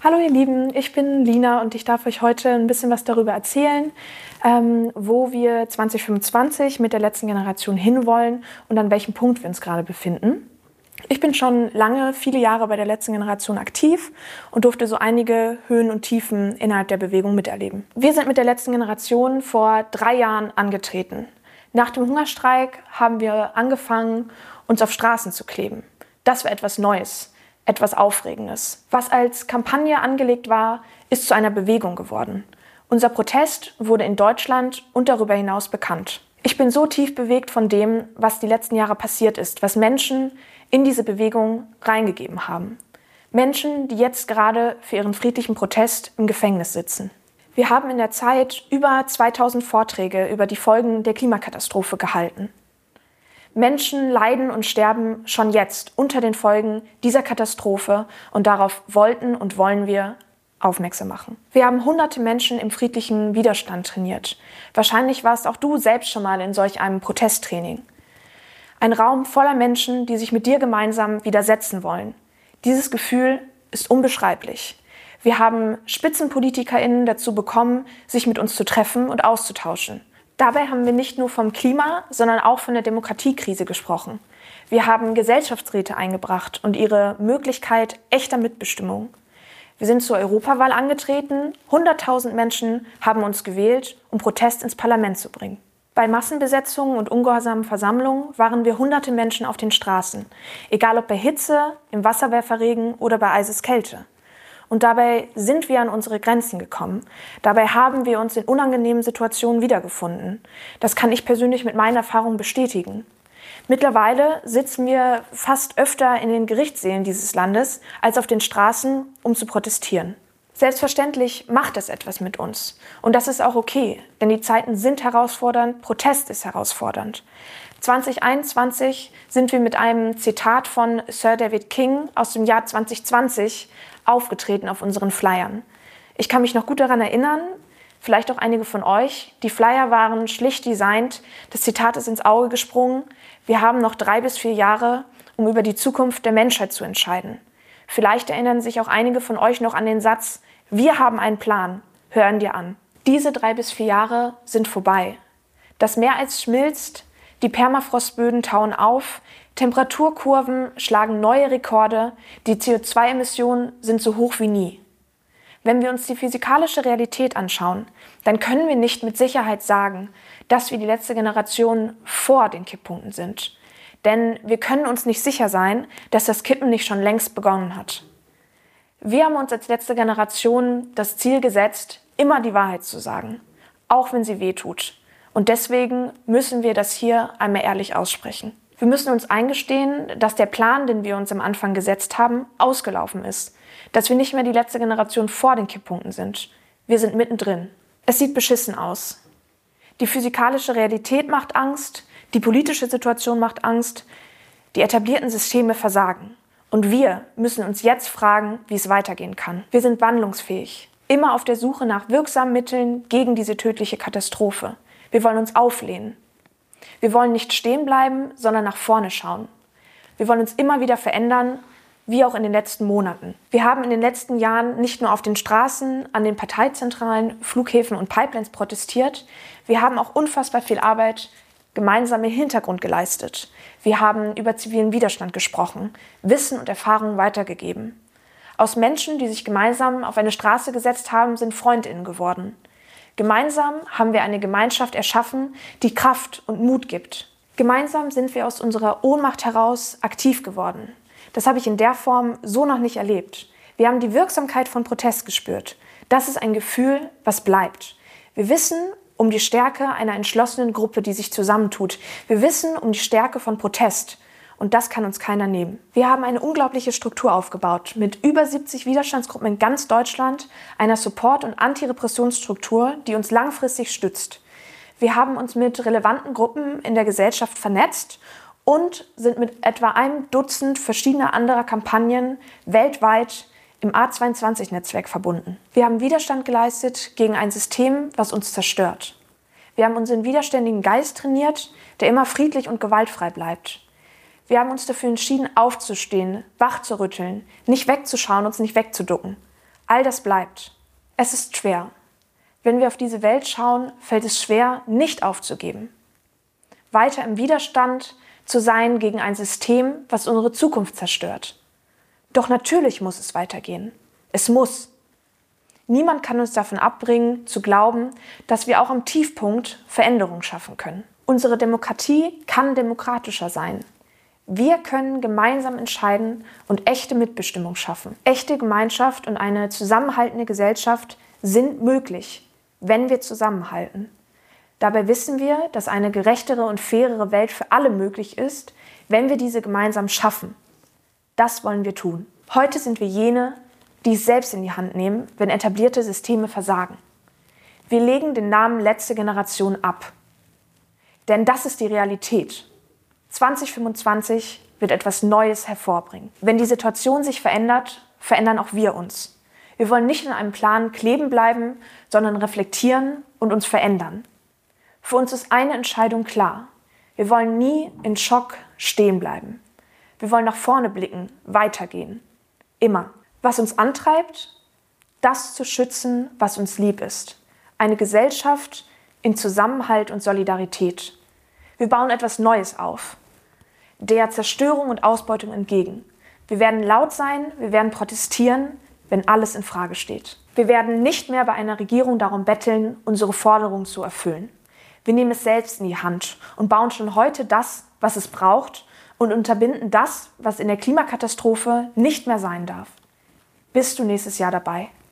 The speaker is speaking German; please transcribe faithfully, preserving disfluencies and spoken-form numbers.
Hallo ihr Lieben, ich bin Lina und ich darf euch heute ein bisschen was darüber erzählen, ähm, wo wir zwanzig fünfundzwanzig mit der letzten Generation hinwollen und an welchem Punkt wir uns gerade befinden. Ich bin schon lange, viele Jahre bei der letzten Generation aktiv und durfte so einige Höhen und Tiefen innerhalb der Bewegung miterleben. Wir sind mit der letzten Generation vor drei Jahren angetreten. Nach dem Hungerstreik haben wir angefangen, uns auf Straßen zu kleben. Das war etwas Neues. Etwas Aufregendes. Was als Kampagne angelegt war, ist zu einer Bewegung geworden. Unser Protest wurde in Deutschland und darüber hinaus bekannt. Ich bin so tief bewegt von dem, was die letzten Jahre passiert ist, was Menschen in diese Bewegung reingegeben haben. Menschen, die jetzt gerade für ihren friedlichen Protest im Gefängnis sitzen. Wir haben in der Zeit über zweitausend Vorträge über die Folgen der Klimakatastrophe gehalten. Menschen leiden und sterben schon jetzt unter den Folgen dieser Katastrophe und darauf wollten und wollen wir aufmerksam machen. Wir haben hunderte Menschen im friedlichen Widerstand trainiert. Wahrscheinlich warst auch du selbst schon mal in solch einem Protesttraining. Ein Raum voller Menschen, die sich mit dir gemeinsam widersetzen wollen. Dieses Gefühl ist unbeschreiblich. Wir haben SpitzenpolitikerInnen dazu bekommen, sich mit uns zu treffen und auszutauschen. Dabei haben wir nicht nur vom Klima, sondern auch von der Demokratiekrise gesprochen. Wir haben Gesellschaftsräte eingebracht und ihre Möglichkeit echter Mitbestimmung. Wir sind zur Europawahl angetreten. hunderttausend Menschen haben uns gewählt, um Protest ins Parlament zu bringen. Bei Massenbesetzungen und ungehorsamen Versammlungen waren wir hunderte Menschen auf den Straßen. Egal ob bei Hitze, im Wasserwerferregen oder bei Eiseskälte. Und dabei sind wir an unsere Grenzen gekommen. Dabei haben wir uns in unangenehmen Situationen wiedergefunden. Das kann ich persönlich mit meinen Erfahrungen bestätigen. Mittlerweile sitzen wir fast öfter in den Gerichtssälen dieses Landes als auf den Straßen, um zu protestieren. Selbstverständlich macht es etwas mit uns. Und das ist auch okay, denn die Zeiten sind herausfordernd, Protest ist herausfordernd. zwanzig einundzwanzig sind wir mit einem Zitat von Sir David King aus dem Jahr zwanzig zwanzig aufgetreten auf unseren Flyern. Ich kann mich noch gut daran erinnern, vielleicht auch einige von euch. Die Flyer waren schlicht designt, das Zitat ist ins Auge gesprungen. Wir haben noch drei bis vier Jahre, um über die Zukunft der Menschheit zu entscheiden. Vielleicht erinnern sich auch einige von euch noch an den Satz, wir haben einen Plan, hören dir an. Diese drei bis vier Jahre sind vorbei. Das Meereis schmilzt, die Permafrostböden tauen auf, Temperaturkurven schlagen neue Rekorde, die C O zwei Emissionen sind so hoch wie nie. Wenn wir uns die physikalische Realität anschauen, dann können wir nicht mit Sicherheit sagen, dass wir die letzte Generation vor den Kipppunkten sind. Denn wir können uns nicht sicher sein, dass das Kippen nicht schon längst begonnen hat. Wir haben uns als letzte Generation das Ziel gesetzt, immer die Wahrheit zu sagen, auch wenn sie wehtut. Und deswegen müssen wir das hier einmal ehrlich aussprechen. Wir müssen uns eingestehen, dass der Plan, den wir uns am Anfang gesetzt haben, ausgelaufen ist. Dass wir nicht mehr die letzte Generation vor den Kipppunkten sind. Wir sind mittendrin. Es sieht beschissen aus. Die physikalische Realität macht Angst, die politische Situation macht Angst, die etablierten Systeme versagen. Und wir müssen uns jetzt fragen, wie es weitergehen kann. Wir sind wandlungsfähig, immer auf der Suche nach wirksamen Mitteln gegen diese tödliche Katastrophe. Wir wollen uns auflehnen. Wir wollen nicht stehen bleiben, sondern nach vorne schauen. Wir wollen uns immer wieder verändern, wie auch in den letzten Monaten. Wir haben in den letzten Jahren nicht nur auf den Straßen, an den Parteizentralen, Flughäfen und Pipelines protestiert. Wir haben auch unfassbar viel Arbeit gemeinsam im Hintergrund geleistet. Wir haben über zivilen Widerstand gesprochen, Wissen und Erfahrungen weitergegeben. Aus Menschen, die sich gemeinsam auf eine Straße gesetzt haben, sind FreundInnen geworden. Gemeinsam haben wir eine Gemeinschaft erschaffen, die Kraft und Mut gibt. Gemeinsam sind wir aus unserer Ohnmacht heraus aktiv geworden. Das habe ich in der Form so noch nicht erlebt. Wir haben die Wirksamkeit von Protest gespürt. Das ist ein Gefühl, was bleibt. Wir wissen um die Stärke einer entschlossenen Gruppe, die sich zusammentut. Wir wissen um die Stärke von Protest. Und das kann uns keiner nehmen. Wir haben eine unglaubliche Struktur aufgebaut, mit über siebzig Widerstandsgruppen in ganz Deutschland, einer Support- und Antirepressionsstruktur, die uns langfristig stützt. Wir haben uns mit relevanten Gruppen in der Gesellschaft vernetzt und sind mit etwa einem Dutzend verschiedener anderer Kampagnen weltweit im A zweiundzwanzig Netzwerk verbunden. Wir haben Widerstand geleistet gegen ein System, was uns zerstört. Wir haben unseren widerständigen Geist trainiert, der immer friedlich und gewaltfrei bleibt. Wir haben uns dafür entschieden, aufzustehen, wach zu rütteln, nicht wegzuschauen, uns nicht wegzuducken. All das bleibt. Es ist schwer. Wenn wir auf diese Welt schauen, fällt es schwer, nicht aufzugeben. Weiter im Widerstand zu sein gegen ein System, was unsere Zukunft zerstört. Doch natürlich muss es weitergehen. Es muss. Niemand kann uns davon abbringen, zu glauben, dass wir auch am Tiefpunkt Veränderung schaffen können. Unsere Demokratie kann demokratischer sein. Wir können gemeinsam entscheiden und echte Mitbestimmung schaffen. Echte Gemeinschaft und eine zusammenhaltende Gesellschaft sind möglich, wenn wir zusammenhalten. Dabei wissen wir, dass eine gerechtere und fairere Welt für alle möglich ist, wenn wir diese gemeinsam schaffen. Das wollen wir tun. Heute sind wir jene, die es selbst in die Hand nehmen, wenn etablierte Systeme versagen. Wir legen den Namen letzte Generation ab. Denn das ist die Realität. zwanzig fünfundzwanzig wird etwas Neues hervorbringen. Wenn die Situation sich verändert, verändern auch wir uns. Wir wollen nicht in einem Plan kleben bleiben, sondern reflektieren und uns verändern. Für uns ist eine Entscheidung klar. Wir wollen nie in Schock stehen bleiben. Wir wollen nach vorne blicken, weitergehen. Immer. Was uns antreibt, das zu schützen, was uns lieb ist. Eine Gesellschaft in Zusammenhalt und Solidarität. Wir bauen etwas Neues auf. Der Zerstörung und Ausbeutung entgegen. Wir werden laut sein, wir werden protestieren, wenn alles in Frage steht. Wir werden nicht mehr bei einer Regierung darum betteln, unsere Forderungen zu erfüllen. Wir nehmen es selbst in die Hand und bauen schon heute das, was es braucht, und unterbinden das, was in der Klimakatastrophe nicht mehr sein darf. Bist du nächstes Jahr dabei?